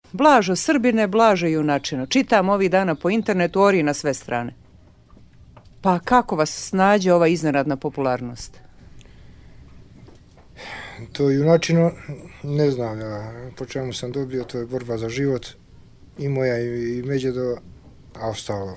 Blažo Srbine, Blažo junačino. Čitam ovih dana po internetu, ori na sve strane. Pa kako vas snađe ova iznenadna popularnost? To junačino, ne znam ja po čemu sam dobio, to je borba za život. I moja i Međedo, a ostalo.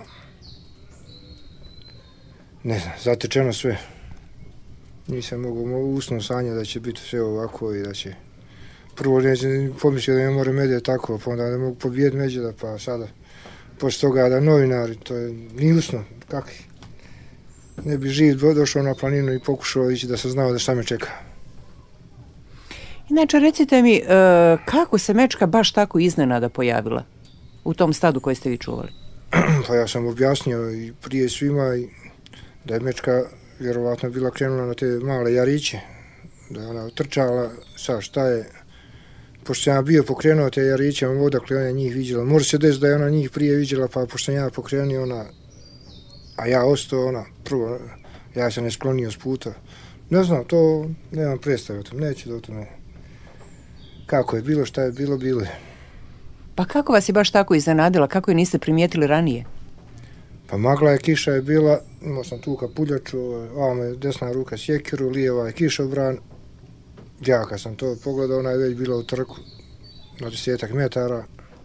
Ne znam, zatečeno sve. Nisam mogao usno sanjati da će biti sve ovako i da će... Prvo nećem pomislio da ne more Medved tako, pa onda ne mogu pobijeti Međeda, pa sada poslije toga da novinari, to je ni usno, kakvi. Ne bi živ došao na planinu i pokušao ići da sam znao da šta me čeka. Inače, recite mi, kako se mečka baš tako iznenada pojavila u tom stadu koji ste vi čuvali? Pa ja sam objasnio i prije svima da je mečka vjerovatno bila krenula na te male jariće, da je ona trčala, sad šta je, pošto sam ja bio pokrenuo te jariće, odakle ona njih vidjela. Može se desiti da je ona njih prije vidjela, pa pošto sam ja pokrenio ona, a ja ostao ona, prvo, ja sam ne sklonio s puta. Ne znam, to nemam predstave o tom, neću da o tome. Kako je bilo, šta je bilo, bilo je. Pa kako vas je baš tako iznenadila, kako je niste primijetili ranije? Pa magla je, kiša je bila, imao sam tu kapuljaču, ovamo je desna ruka sjekiru, lijeva je kišobran. Ja kad sam to pogledao, ona je već bila u trku na 10 metara.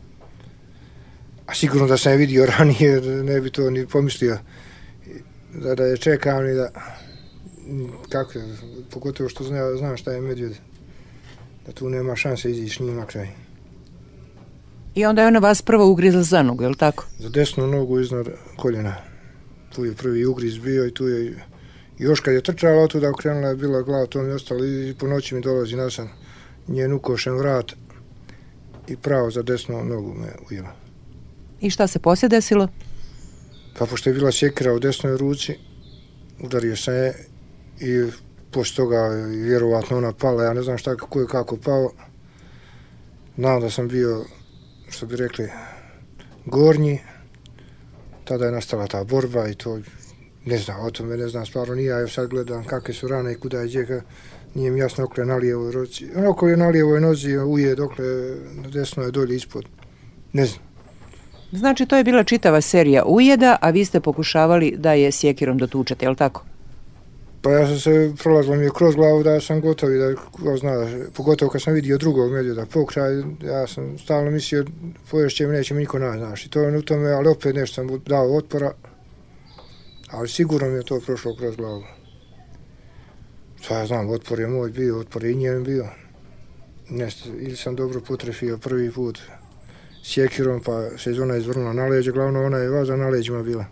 A sigurno da sam je vidio ranije, ne bi to ni pomislio da je čekam ni da... Kako je, pogotovo što znam šta je medvjed, da tu nema šanse izići njim na kraj. I onda je ona vas prvo ugrizla za nogu, je li tako? Za desnu nogu iznad koljena. Tu je prvi ugriz bio i tu je... Još kad je trčala od tuda, okrenula je bila glava, to mi je ostalo i po noći mi dolazi nasan njen ukošen vrat i pravo za desnu nogu me ujela. I šta se poslije desilo? Pa pošto je bila sjekira u desnoj ruci, udario sam je i poslije toga vjerovatno ona pala, ja ne znam šta, kako je kako pao. Znam da sam bio, što bi rekli, gornji, tada je nastala ta borba i to... Ne znam, o tome ne znam, stvarno nije, ja sad gledam kakve su rane i kuda je djeka, nije mi jasno okle na lijevoj ruci. Ono je na lijevoj nozi uje, dokle na desno je dolje ispod. Ne znam. Znači, to je bila čitava serija ujeda, a vi ste pokušavali da je sjekirom dotučete, je li tako? Pa ja sam se, prolazilo mi je kroz glavu da sam gotov i da, ko zna, pogotovo kad sam vidio drugog medvjeda pokraj, ja sam stalno mislio, poješće mi neće mi niko naći, znaš, i to je u tome, ali opet nešto sam dao otpora. Ali sigurno mi je to prošlo kroz glavu. Šta ja znam, otpor je moj bio, otpor je i njen bio. Ili sam dobro potrefio prvi put sjekirom, pa se iz ona izvrnula na leđe, glavno ona je vaza na leđima bila.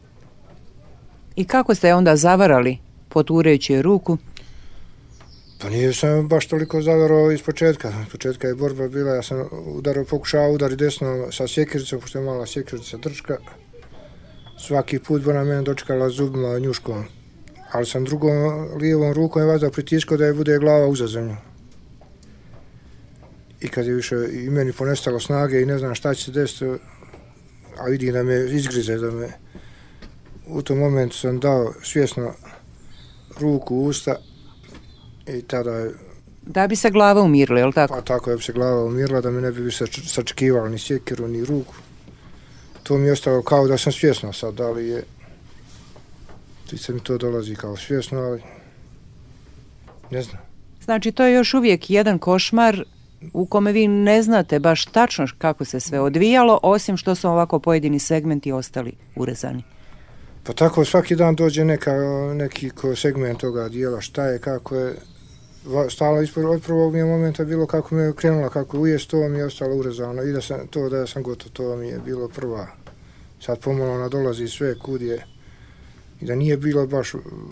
I kako ste je onda zavarali, poturajući je ruku? Pa nije sam baš toliko zavarao iz početka. Iz početka je borba bila, ja sam pokušao udariti desno sa sjekiricom, pošto je mala sjekirica trčka. Svaki put bi ona mene dočekala zubima, njuškom, ali sam drugom lijevom rukom je vazda pritiskao da je bude glava uza zemlju. I kad je više i meni ponestalo snage i ne znam šta će se desiti, a vidim da me izgrize, da me... U tom momentu sam dao svjesno ruku u usta i tada je... Da bi se glava umirila, je li tako? Pa tako je bi se glava umirila, da me ne bi više sačekivalo ni sjekiru, ni ruku. To mi je ostalo kao da sam svjesno sad, da li je... Ti mi to dolazi kao svjesno, ali... Ne znam. Znači, to je još uvijek jedan košmar u kome vi ne znate baš tačno kako se sve odvijalo, osim što su ovako pojedini segmenti ostali urezani. Pa tako svaki dan dođe neki segment toga dijela, šta je, kako je... Stalo od prvog mi je momenta bilo kako me je krenula, kako je ujest, to mi je ostalo urezano i da sam gotov, to mi je bilo prva. Sad pomalo ona dolazi sve kud je i da nije bilo baš